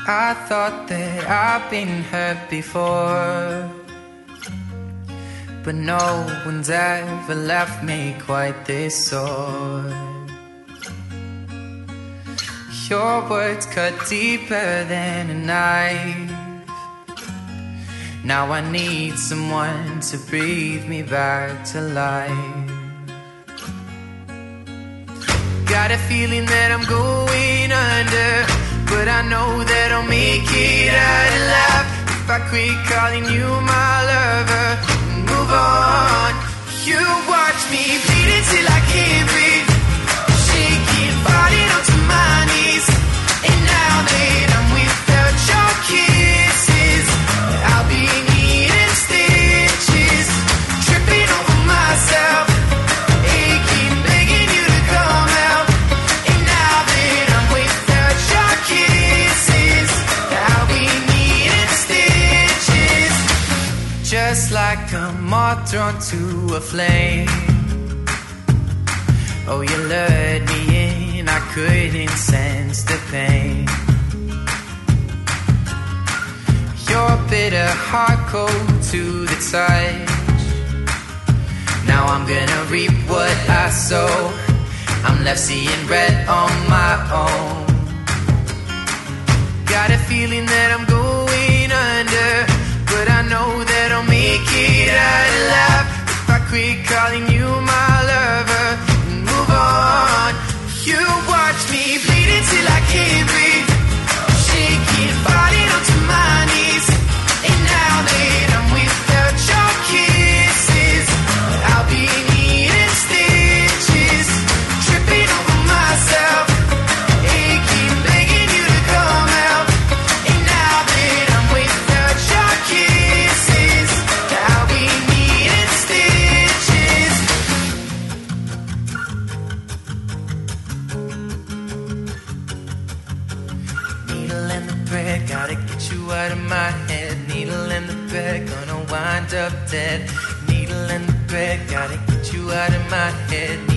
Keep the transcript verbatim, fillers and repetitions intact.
I thought that I've been hurt before, but no one's ever left me quite this sore. Your words cut deeper than a knife. Now I need someone to breathe me back to life. Got a feeling that I'm going under, but I know that I'll make it out alive if I quit calling you my lover and move on. You watch me bleed until I can't breathe, shaking, falling onto my knees. And now that I'm without your kisses, I'll be needing stitches, tripping over myself, aching, begging you to come out. And now that I'm without your kisses, I'll be needing stitches, just like a moth drawn to a flame. Oh, you lured me in, I couldn't sense the pain. Your bitter heart cold to the touch. Now I'm gonna reap what I sow. I'm left seeing red on my own. Got a feeling that I'm going under, but I know that I'll make it out alive if I quit calling you my lover and move on. You watch me bleed until I can't breathe, shaking, falling onto my knees. And now that I'm without your kisses, I'll be needing stitches, tripping over myself, aching, begging you to come out. And now that I'm without your kisses, I'll be needing stitches. Needle and the thread, gotta get you out of my head. Needle and the thread, gonna wind up dead. Needle and the thread, gotta get you out of my head.